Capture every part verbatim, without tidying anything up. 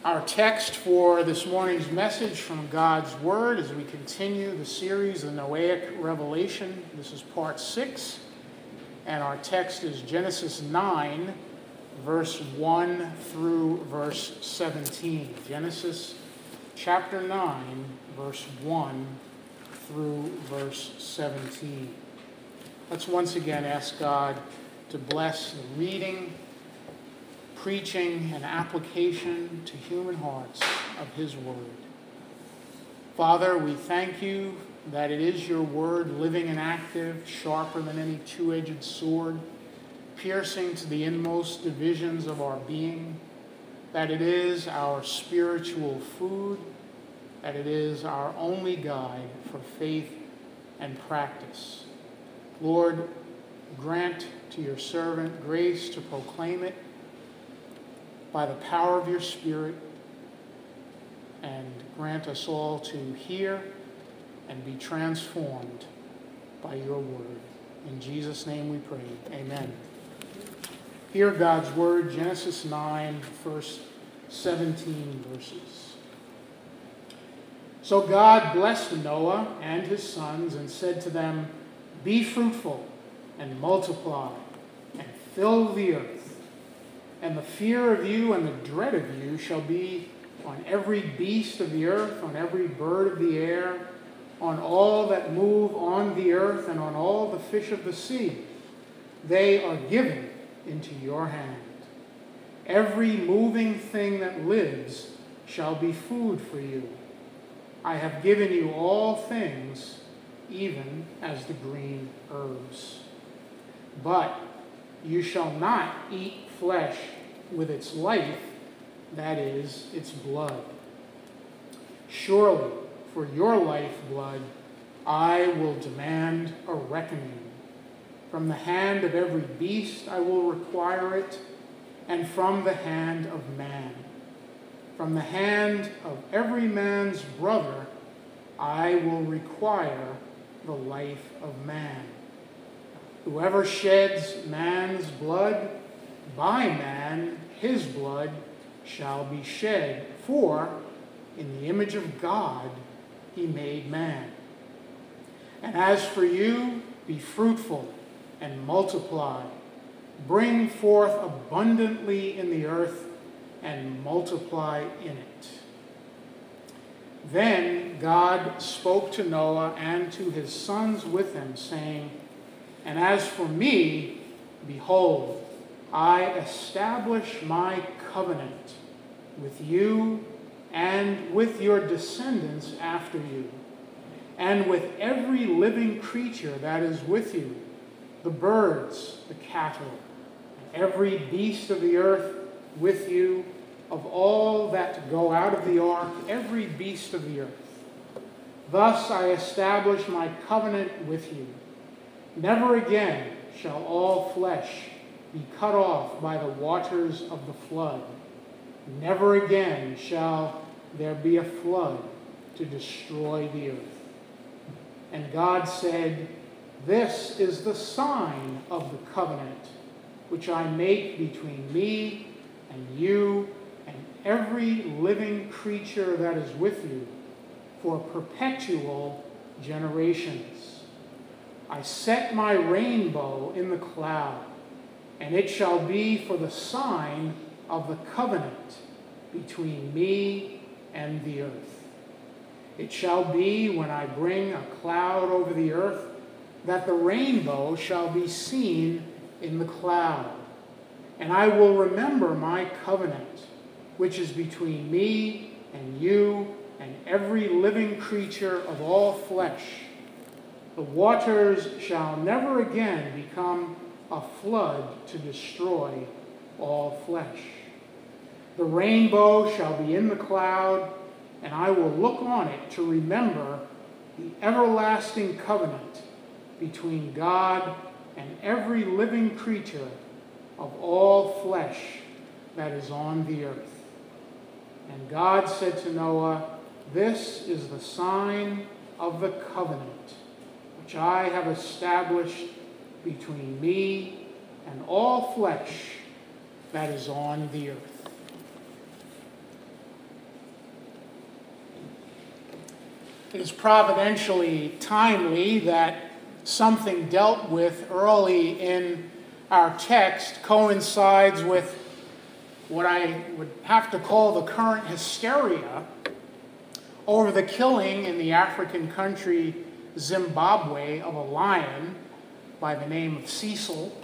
Our text for this morning's message from God's Word as we continue the series, the Noahic Revelation. This is part six, and our text is Genesis nine, verse one through verse seventeen. Genesis chapter nine, verse one through verse seventeen. Let's once again ask God to bless the reading, preaching, and application to human hearts of His Word. Father, we thank you that it is your Word, living and active, sharper than any two-edged sword, piercing to the inmost divisions of our being, that it is our spiritual food, that it is our only guide for faith and practice. Lord, grant to your servant grace to proclaim it by the power of your Spirit, and grant us all to hear and be transformed by your word. In Jesus' name we pray. Amen. Hear God's word, Genesis nine, first seventeen verses. So God blessed Noah and his sons and said to them, "Be fruitful and multiply and fill the earth. And the fear of you and the dread of you shall be on every beast of the earth, on every bird of the air, on all that move on the earth, and on all the fish of the sea. They are given into your hand. Every moving thing that lives shall be food for you. I have given you all things, even as the green herbs. But you shall not eat flesh with its life, that is, its blood. Surely, for your lifeblood, I will demand a reckoning. From the hand of every beast I will require it, and from the hand of man. From the hand of every man's brother I will require the life of man. Whoever sheds man's blood, by man his blood shall be shed, for in the image of God he made man. And as for you, be fruitful and multiply, bring forth abundantly in the earth, and multiply in it." Then God spoke to Noah and to his sons with him, saying, "And as for me, behold, I establish my covenant with you and with your descendants after you, and with every living creature that is with you, the birds, the cattle, and every beast of the earth with you, of all that go out of the ark, every beast of the earth. Thus I establish my covenant with you. Never again shall all flesh be cut off by the waters of the flood. Never again shall there be a flood to destroy the earth." And God said, "This is the sign of the covenant which I make between me and you and every living creature that is with you for perpetual generations. I set my rainbow in the cloud, and it shall be for the sign of the covenant between me and the earth. It shall be when I bring a cloud over the earth that the rainbow shall be seen in the cloud. And I will remember my covenant, which is between me and you and every living creature of all flesh. The waters shall never again become a flood to destroy all flesh. The rainbow shall be in the cloud, and I will look on it to remember the everlasting covenant between God and every living creature of all flesh that is on the earth." And God said to Noah, "This is the sign of the covenant which I have established between me and all flesh that is on the earth." It is providentially timely that something dealt with early in our text coincides with what I would have to call the current hysteria over the killing in the African country Zimbabwe of a lion by the name of Cecil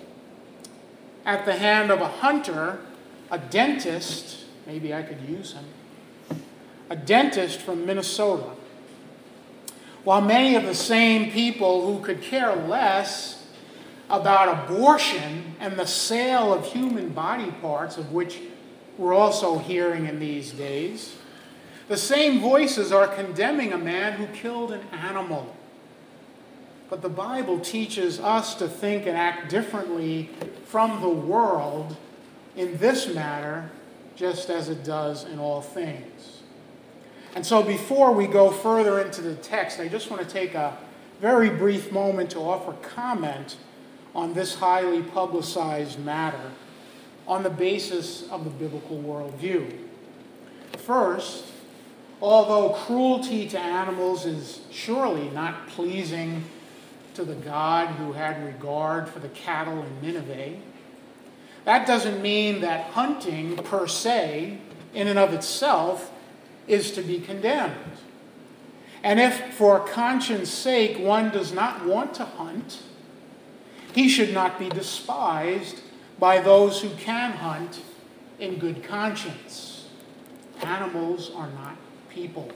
at the hand of a hunter, a dentist, maybe I could use him, a dentist from Minnesota. While many of the same people who could care less about abortion and the sale of human body parts, of which we're also hearing in these days, the same voices are condemning a man who killed an animal. But the Bible teaches us to think and act differently from the world in this matter, just as it does in all things. And so before we go further into the text, I just want to take a very brief moment to offer comment on this highly publicized matter on the basis of the biblical worldview. First, although cruelty to animals is surely not pleasing to the God who had regard for the cattle in Nineveh, that doesn't mean that hunting per se, in and of itself, is to be condemned. And if for conscience sake one does not want to hunt, he should not be despised by those who can hunt in good conscience. Animals are not people.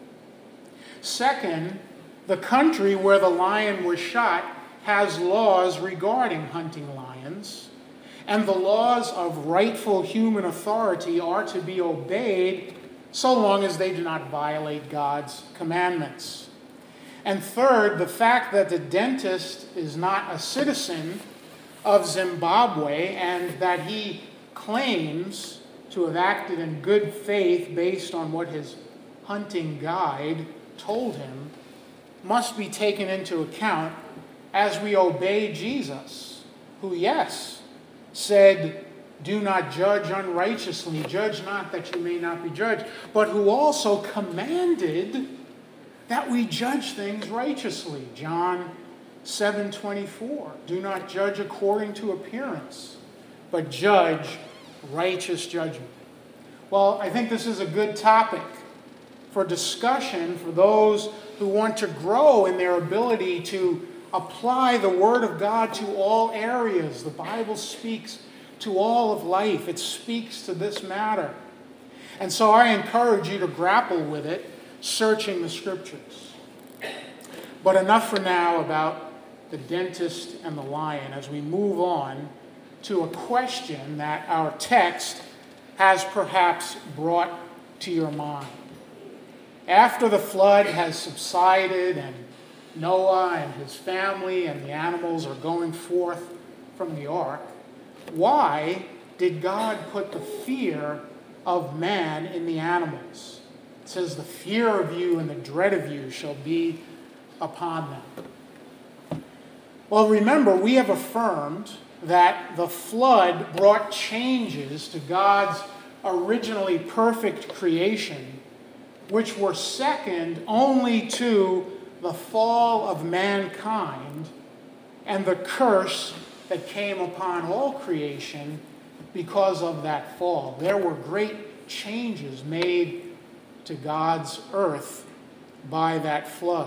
Second, the country where the lion was shot has laws regarding hunting lions, and the laws of rightful human authority are to be obeyed so long as they do not violate God's commandments. And third, the fact that the dentist is not a citizen of Zimbabwe and that he claims to have acted in good faith based on what his hunting guide told him must be taken into account as we obey Jesus, who, yes, said, "Do not judge unrighteously, judge not that you may not be judged," but who also commanded that we judge things righteously. John seven twenty-four, "Do not judge according to appearance, but judge righteous judgment." Well, I think this is a good topic for discussion for those who want to grow in their ability to apply the Word of God to all areas. The Bible speaks to all of life. It speaks to this matter. And so I encourage you to grapple with it, searching the Scriptures. But enough for now about the dentist and the lion as we move on to a question that our text has perhaps brought to your mind. After the flood has subsided and Noah and his family and the animals are going forth from the ark, why did God put the fear of man in the animals? It says, "The fear of you and the dread of you shall be upon them." Well, remember, we have affirmed that the flood brought changes to God's originally perfect creation, which were second only to the fall of mankind and the curse that came upon all creation because of that fall. There were great changes made to God's earth by that flood.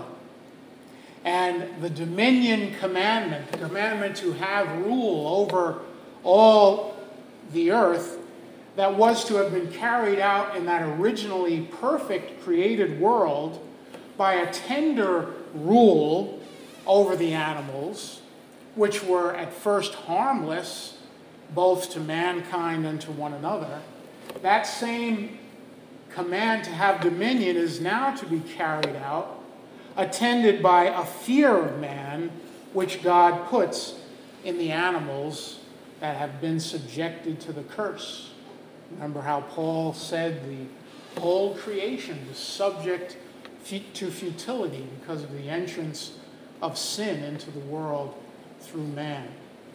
And the dominion commandment, the commandment to have rule over all the earth, that was to have been carried out in that originally perfect created world by a tender rule over the animals, which were at first harmless both to mankind and to one another. That same command to have dominion is now to be carried out, attended by a fear of man, which God puts in the animals that have been subjected to the curse. Remember how Paul said the whole creation is subject to futility because of the entrance of sin into the world through man.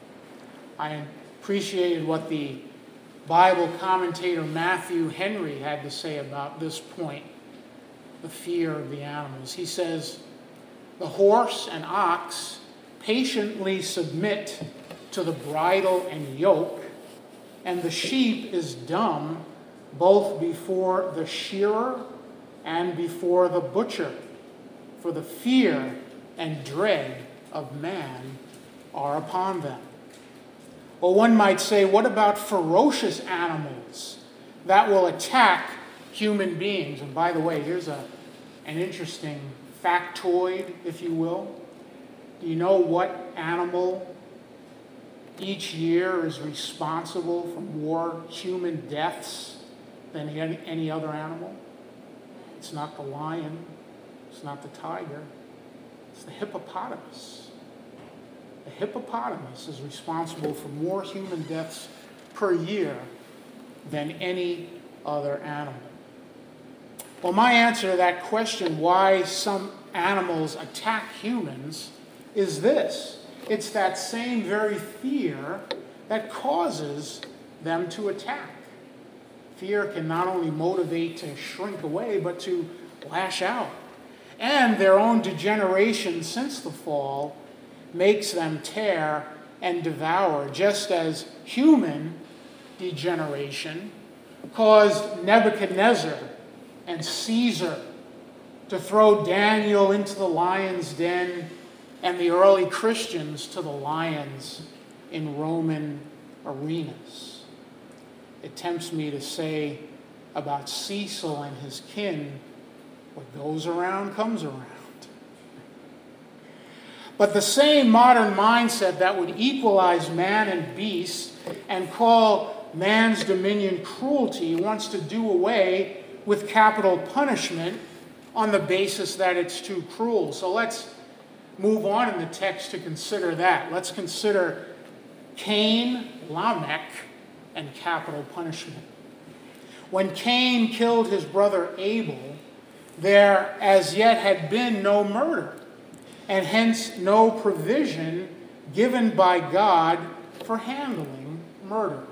I appreciated what the Bible commentator Matthew Henry had to say about this point. the fear of the animals. He says, the horse and ox patiently submit to the bridle and yoke, and the sheep is dumb both before the shearer and before the butcher, for the fear and dread of man are upon them. Or one might say, what about ferocious animals that will attack human beings? And by the way, here's a, an interesting factoid, if you will. Do you know what animal each year is responsible for more human deaths than any, any other animal? It's not the lion. It's not the tiger. It's the hippopotamus. The hippopotamus is responsible for more human deaths per year than any other animal. Well, my answer to that question, why some animals attack humans, is this. It's that same very fear that causes them to attack. Fear can not only motivate to shrink away, but to lash out. And their own degeneration since the fall makes them tear and devour, just as human degeneration caused Nebuchadnezzar and Caesar to throw Daniel into the lion's den and the early Christians to the lions in Roman arenas. It tempts me to say about Cecil and his kin, what goes around comes around. But the same modern mindset that would equalize man and beast and call man's dominion cruelty wants to do away with capital punishment on the basis that it's too cruel. So let's move on in the text to consider that. Let's consider Cain, Lamech, and capital punishment. When Cain killed his brother Abel, there as yet had been no murder, and hence no provision given by God for handling murder.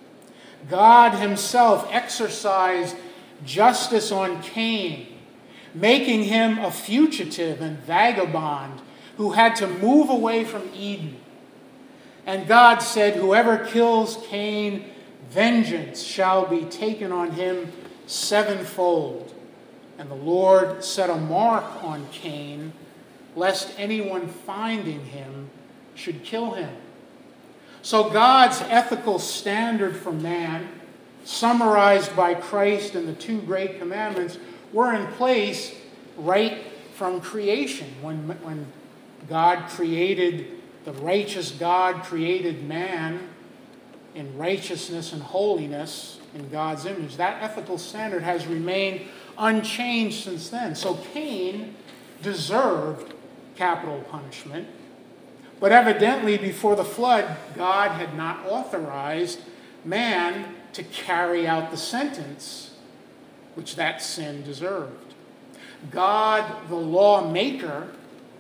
God himself exercised justice on Cain, making him a fugitive and vagabond who had to move away from Eden. And God said, whoever kills Cain, vengeance shall be taken on him sevenfold. And the Lord set a mark on Cain, lest anyone finding him should kill him. So God's ethical standard for man, summarized by Christ in the two great commandments, were in place right from creation. When, when God created, the righteous God created man in righteousness and holiness in God's image. That ethical standard has remained unchanged since then. So Cain deserved capital punishment, but evidently before the flood, God had not authorized man to carry out the sentence which that sin deserved. God, the lawmaker,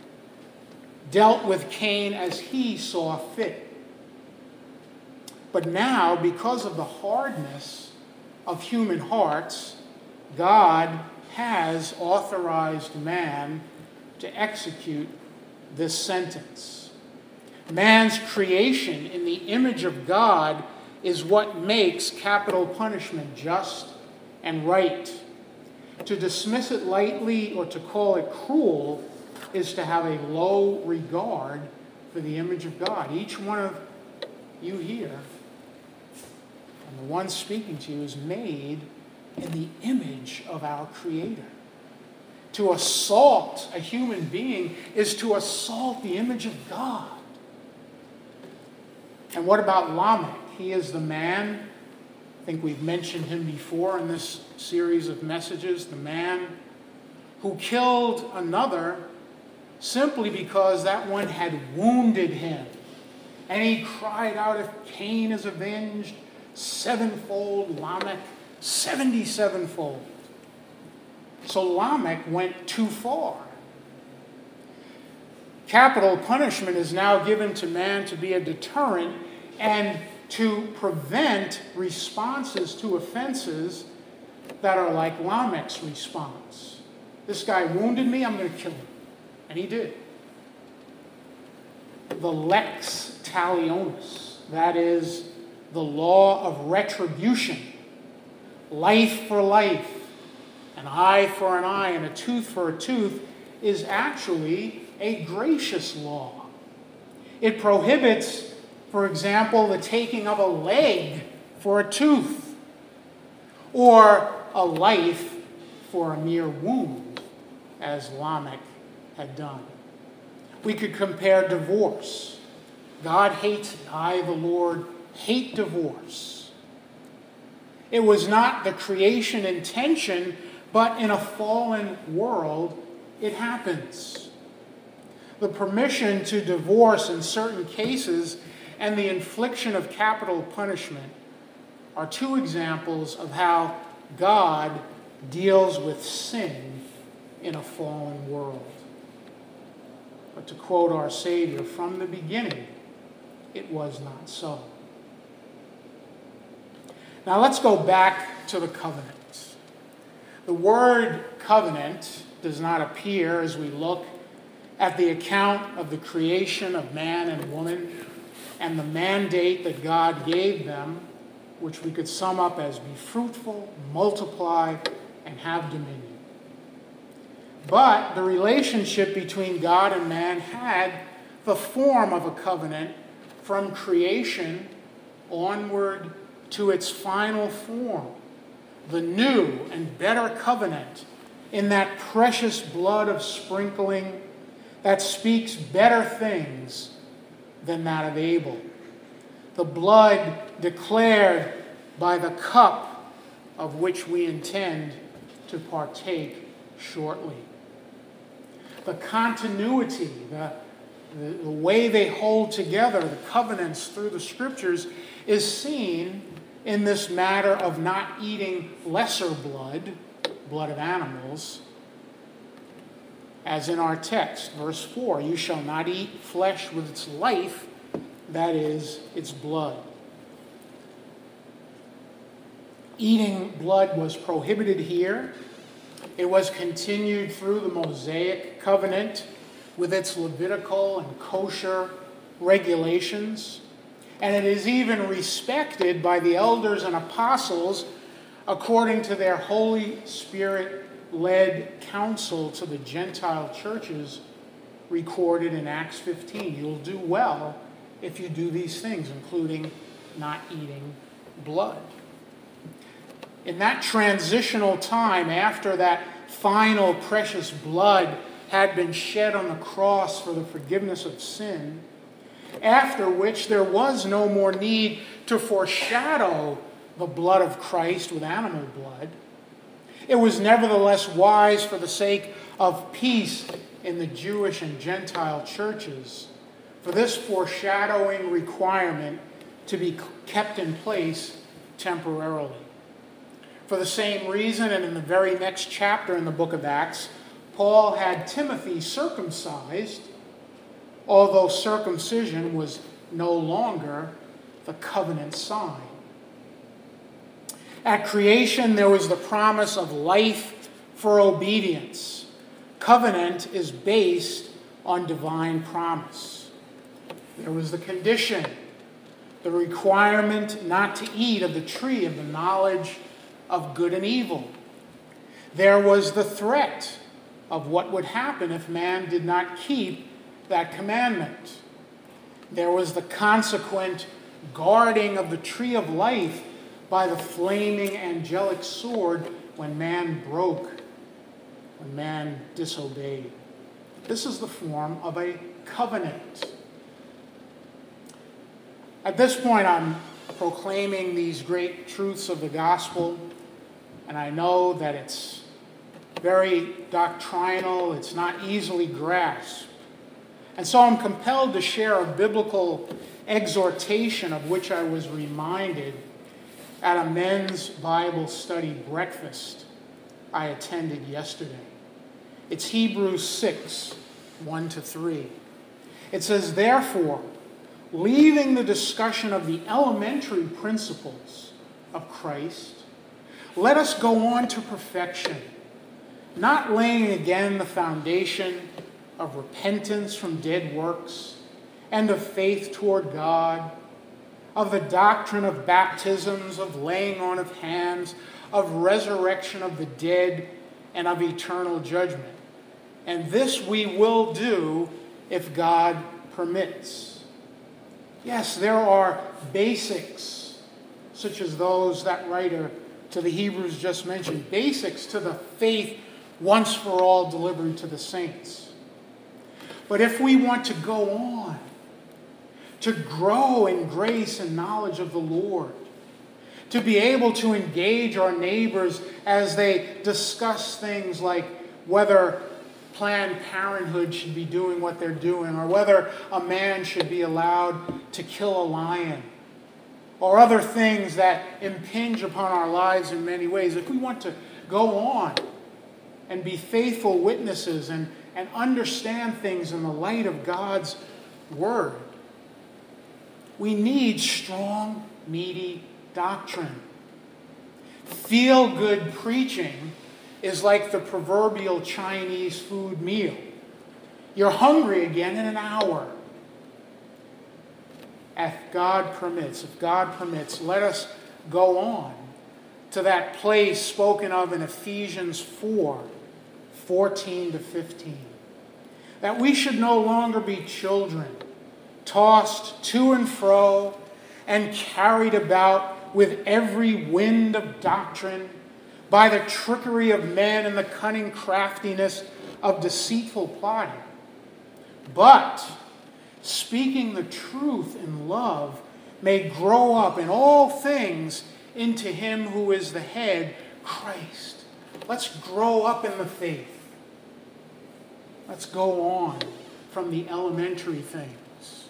dealt with Cain as he saw fit. But now, because of the hardness of human hearts, God has authorized man to execute this sentence. Man's creation in the image of God is what makes capital punishment just and right. To dismiss it lightly or to call it cruel is to have a low regard for the image of God. Each one of you here, and the one speaking to you, is made in the image of our Creator. To assault a human being is to assault the image of God. And what about Lamech? He is the man, I think we've mentioned him before in this series of messages, the man who killed another simply because that one had wounded him. And he cried out, if Cain is avenged sevenfold, Lamech seventy-sevenfold. So Lamech went too far. Capital punishment is now given to man to be a deterrent and to prevent responses to offenses that are like Lamech's response. This guy wounded me, I'm going to kill him. And he did. The lex talionis, that is the law of retribution, life for life, an eye for an eye and a tooth for a tooth, is actually a gracious law. It prohibits, for example, the taking of a leg for a tooth, or a life for a mere wound, as Lamech had done. We could compare divorce. God hates it. I, the Lord, hate divorce. It was not the creation intention, but in a fallen world, it happens. The permission to divorce in certain cases and the infliction of capital punishment are two examples of how God deals with sin in a fallen world. But to quote our Savior, from the beginning, it was not so. Now let's go back to the covenant. The word covenant does not appear as we look at the account of the creation of man and woman and the mandate that God gave them, which we could sum up as be fruitful, multiply, and have dominion. But the relationship between God and man had the form of a covenant from creation onward to its final form, the new and better covenant in that precious blood of sprinkling that speaks better things than that of Abel. The blood declared by the cup of which we intend to partake shortly. The continuity, the, the, the way they hold together, the covenants through the Scriptures, is seen in this matter of not eating lesser blood, blood of animals, as in our text, verse four, you shall not eat flesh with its life, that is, its blood. Eating blood was prohibited here. It was continued through the Mosaic covenant with its Levitical and kosher regulations. And it is even respected by the elders and apostles according to their Holy Spirit-led counsel to the Gentile churches recorded in Acts fifteen. You'll do well if you do these things, including not eating blood. In that transitional time, after that final precious blood had been shed on the cross for the forgiveness of sin, after which there was no more need to foreshadow the blood of Christ with animal blood, it was nevertheless wise for the sake of peace in the Jewish and Gentile churches for this foreshadowing requirement to be kept in place temporarily. For the same reason, and in the very next chapter in the book of Acts, Paul had Timothy circumcised, although circumcision was no longer the covenant sign. At creation, there was the promise of life for obedience. Covenant is based on divine promise. There was the condition, the requirement not to eat of the tree of the knowledge of good and evil. There was the threat of what would happen if man did not keep that commandment. There was the consequent guarding of the tree of life by the flaming angelic sword when man broke, when man disobeyed. This is the form of a covenant. At this point, I'm proclaiming these great truths of the gospel, and I know that it's very doctrinal, it's not easily grasped. And so I'm compelled to share a biblical exhortation of which I was reminded at a men's Bible study breakfast I attended yesterday. It's Hebrews six, one to three. It says, therefore, leaving the discussion of the elementary principles of Christ, let us go on to perfection, not laying again the foundation of repentance from dead works and of faith toward God, of the doctrine of baptisms, of laying on of hands, of resurrection of the dead, and of eternal judgment. And this we will do if God permits. Yes, there are basics, such as those that writer to the Hebrews just mentioned, basics to the faith once for all delivered to the saints. But if we want to go on, to grow in grace and knowledge of the Lord, to be able to engage our neighbors as they discuss things like whether Planned Parenthood should be doing what they're doing, or whether a man should be allowed to kill a lion, or other things that impinge upon our lives in many ways. If we want to go on and be faithful witnesses and, and understand things in the light of God's Word, we need strong, meaty doctrine. Feel-good preaching is like the proverbial Chinese food meal. You're hungry again in an hour. If God permits, if God permits, let us go on to that place spoken of in Ephesians four, fourteen to fifteen. That we should no longer be children, tossed to and fro and carried about with every wind of doctrine by the trickery of men and the cunning craftiness of deceitful plotting. But, speaking the truth in love, may grow up in all things into Him who is the head, Christ. Let's grow up in the faith. Let's go on from the elementary things.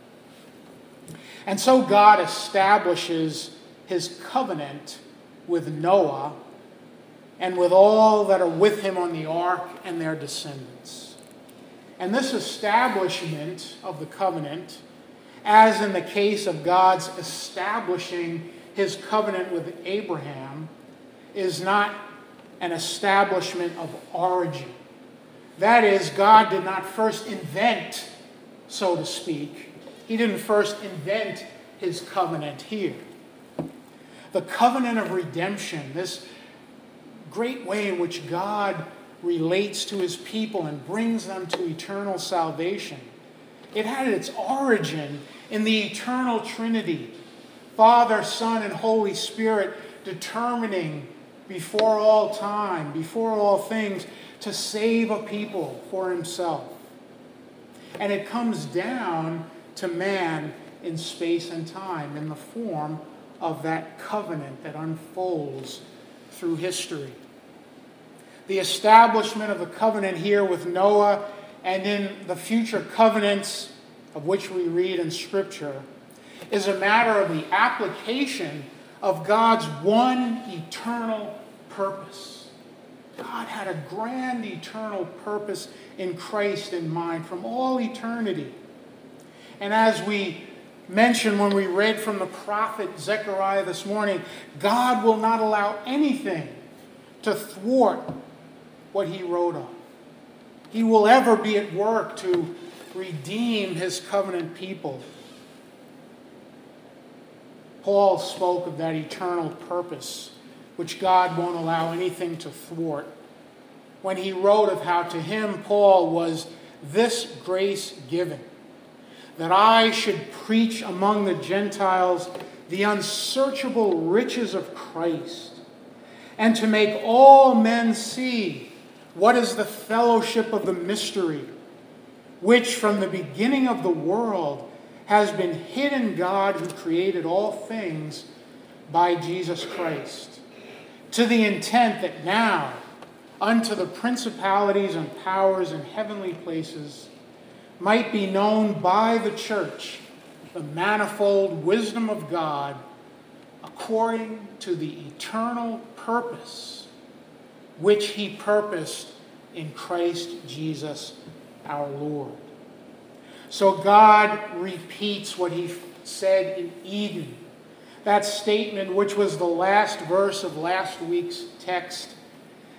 And so God establishes His covenant with Noah and with all that are with him on the ark and their descendants. And this establishment of the covenant, as in the case of God's establishing His covenant with Abraham, is not an establishment of origin. That is, God did not first invent, so to speak. He didn't first invent His covenant here. The covenant of redemption, this great way in which God relates to His people and brings them to eternal salvation, it had its origin in the eternal Trinity, Father, Son, and Holy Spirit, determining before all time, before all things, to save a people for Himself. And it comes down to man in space and time in the form of that covenant that unfolds through history. The establishment of the covenant here with Noah and in the future covenants of which we read in Scripture is a matter of the application of God's one eternal purpose. God had a grand eternal purpose in Christ in mind from all eternity. And as we mentioned when we read from the prophet Zechariah this morning, God will not allow anything to thwart what He wrote of. He will ever be at work to redeem His covenant people. Paul spoke of that eternal purpose, which God won't allow anything to thwart, when he wrote of how to him, Paul, was this grace given, that I should preach among the Gentiles the unsearchable riches of Christ, and to make all men see what is the fellowship of the mystery, which from the beginning of the world has been hid in God who created all things by Jesus Christ, to the intent that now unto the principalities and powers in heavenly places might be known by the church the manifold wisdom of God according to the eternal purpose which He purposed in Christ Jesus our Lord. So God repeats what He said in Eden, that statement which was the last verse of last week's text,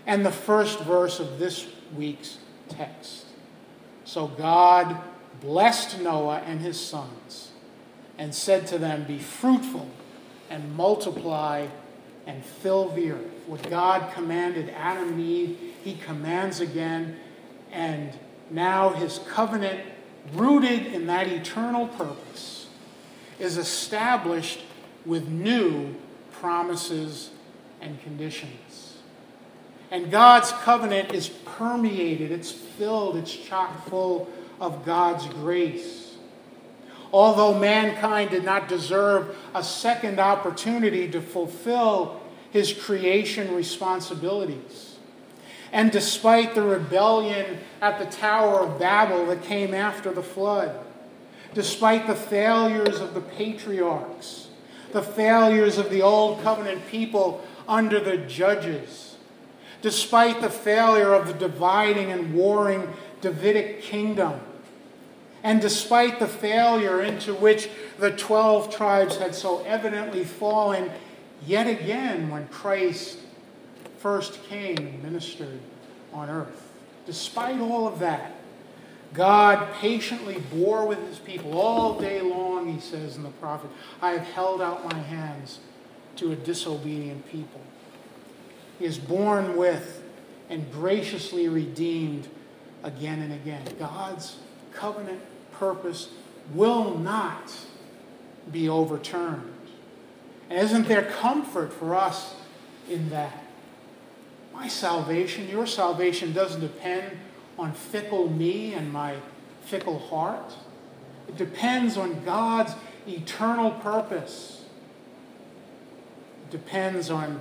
and the first verse of this week's text. So God blessed Noah and his sons and said to them, "Be fruitful and multiply and fill the earth." What God commanded Adam and Eve, he commands again, and now his covenant, rooted in that eternal purpose, is established with new promises and conditions. And God's covenant is permeated, it's filled, it's chock full of God's grace. Although mankind did not deserve a second opportunity to fulfill his creation responsibilities, and despite the rebellion at the Tower of Babel that came after the flood, despite the failures of the patriarchs, the failures of the Old Covenant people under the judges, despite the failure of the dividing and warring Davidic kingdom, and despite the failure into which the twelve tribes had so evidently fallen, yet again when Christ first came and ministered on earth, despite all of that, God patiently bore with his people all day long, he says in the prophet. I have held out my hands to a disobedient people. He is borne with and graciously redeemed again and again. God's covenant purpose will not be overturned. And isn't there comfort for us in that? My salvation, your salvation doesn't depend on fickle me and my fickle heart. It depends on God's eternal purpose. It depends on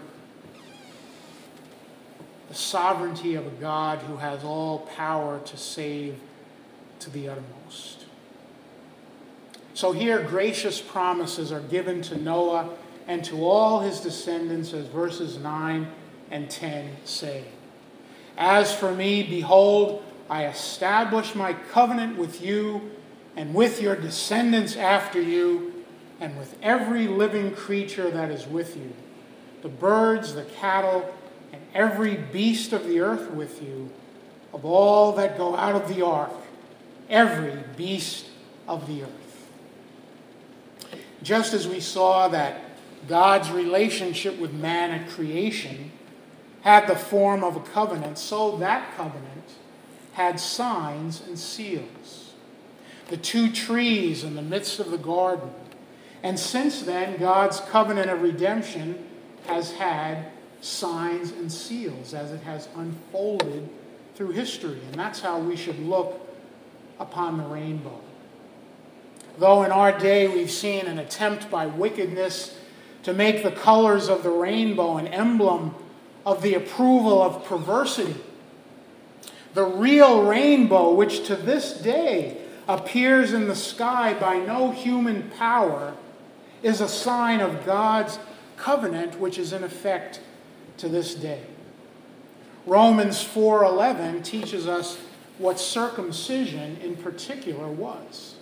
the sovereignty of a God who has all power to save to the uttermost. So here, gracious promises are given to Noah and to all his descendants, as verses nine and ten say. As for me, behold, I establish my covenant with you and with your descendants after you and with every living creature that is with you, the birds, the cattle, and every beast of the earth with you, of all that go out of the ark, every beast of the earth. Just as we saw that God's relationship with man at creation had the form of a covenant, so that covenant had signs and seals. The two trees in the midst of the garden. And since then, God's covenant of redemption has had signs and seals as it has unfolded through history. And that's how we should look upon the rainbow. Though in our day we've seen an attempt by wickedness to make the colors of the rainbow an emblem of the approval of perversity, the real rainbow, which to this day appears in the sky by no human power, is a sign of God's covenant, which is in effect to this day. Romans four eleven teaches us what circumcision in particular was.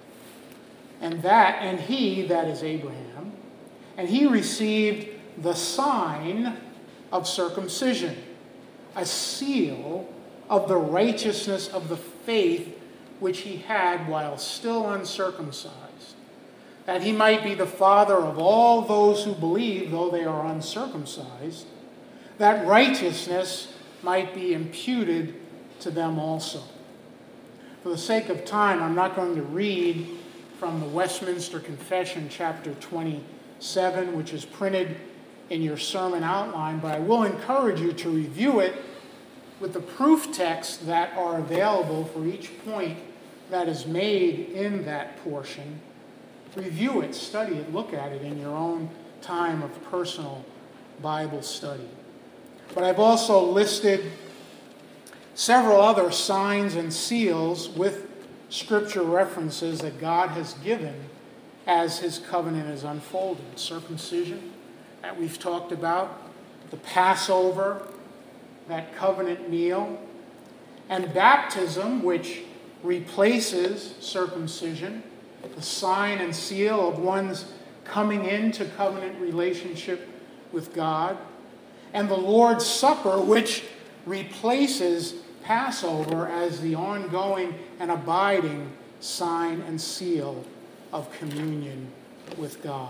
And that, and he, that is Abraham, and he received the sign of circumcision, a seal of the righteousness of the faith which he had while still uncircumcised, that he might be the father of all those who believe, though they are uncircumcised, that righteousness might be imputed to them also. For the sake of time, I'm not going to read from the Westminster Confession, chapter twenty-seven, which is printed in your sermon outline, but I will encourage you to review it with the proof texts that are available for each point that is made in that portion. Review it, study it, look at it in your own time of personal Bible study. But I've also listed several other signs and seals with scripture references that God has given as his covenant is unfolded. Circumcision, that we've talked about, the Passover, that covenant meal, and baptism, which replaces circumcision, the sign and seal of one's coming into covenant relationship with God, and the Lord's Supper, which replaces Passover as the ongoing and abiding sign and seal of communion with God.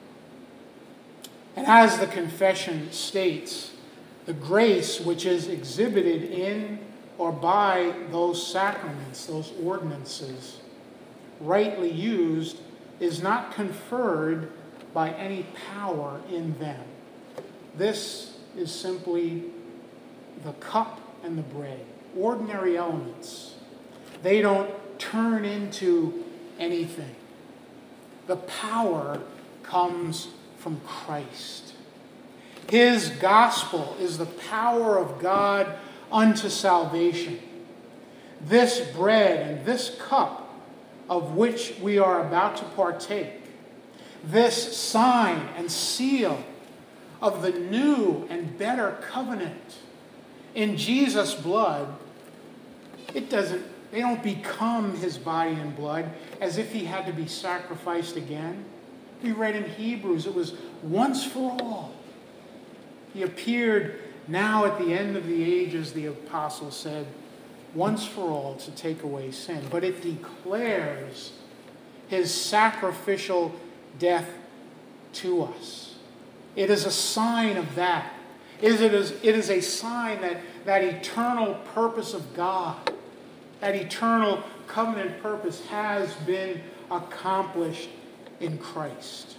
And as the confession states, the grace which is exhibited in or by those sacraments, those ordinances, rightly used, is not conferred by any power in them. This is simply the cup and the bread, ordinary elements. They don't turn into anything. The power comes from Christ. His gospel is the power of God unto salvation. This bread and this cup of which we are about to partake, this sign and seal of the new and better covenant in Jesus' blood, it doesn't, they don't become his body and blood as if he had to be sacrificed again. We read in Hebrews, it was once for all. He appeared now at the end of the ages, the apostle said, once for all to take away sin. But it declares his sacrificial death to us. It is a sign of that. It is, it is a sign that that eternal purpose of God, that eternal covenant purpose has been accomplished in Christ.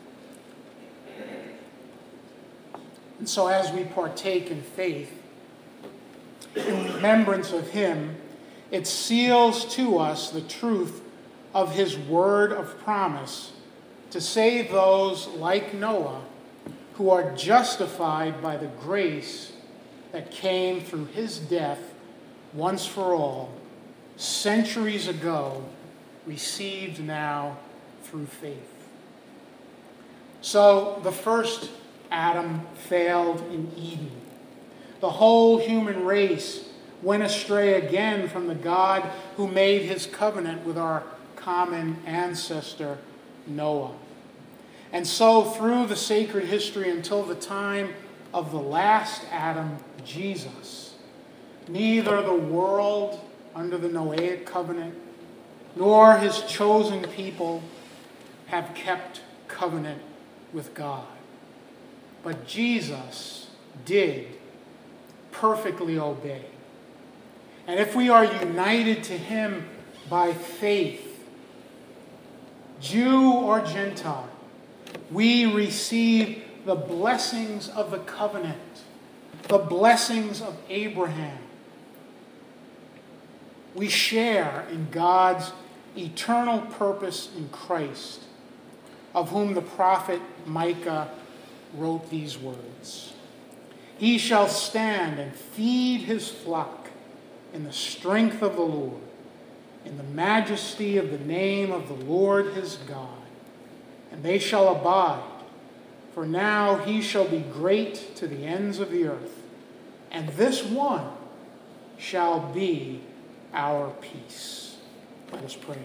And so as we partake in faith, in remembrance of him, it seals to us the truth of his word of promise to save those like Noah who are justified by the grace that came through his death once for all, centuries ago, received now through faith. So the first Adam failed in Eden. The whole human race went astray again from the God who made his covenant with our common ancestor, Noah. And so through the sacred history until the time of the last Adam, Jesus, neither the world under the Noahic covenant nor his chosen people have kept covenant with God. But Jesus did perfectly obey. And if we are united to him by faith, Jew or Gentile, we receive the blessings of the covenant, the blessings of Abraham. We share in God's eternal purpose in Christ, of whom the prophet Micah wrote these words. He shall stand and feed his flock in the strength of the Lord, in the majesty of the name of the Lord his God. And they shall abide, for now he shall be great to the ends of the earth, and this one shall be our peace. Let us pray.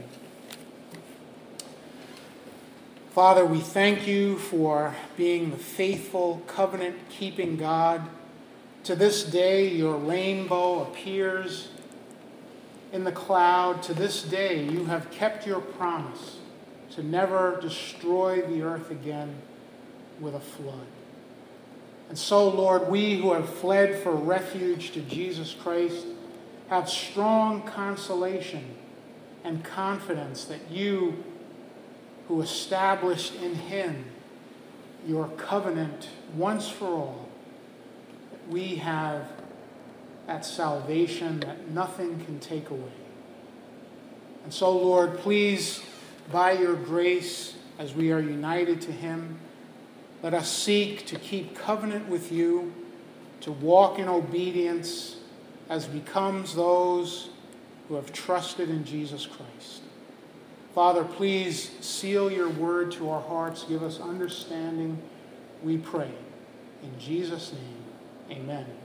Father, we thank you for being the faithful, covenant-keeping God. To this day, your rainbow appears in the cloud. To this day, you have kept your promise to never destroy the earth again with a flood. And so, Lord, we who have fled for refuge to Jesus Christ have strong consolation and confidence that you, who established in him your covenant once for all, that we have that salvation that nothing can take away. And so, Lord, please, by your grace, as we are united to him, let us seek to keep covenant with you, to walk in obedience as becomes those who have trusted in Jesus Christ. Father, please seal your word to our hearts. Give us understanding, we pray. In Jesus' name, amen.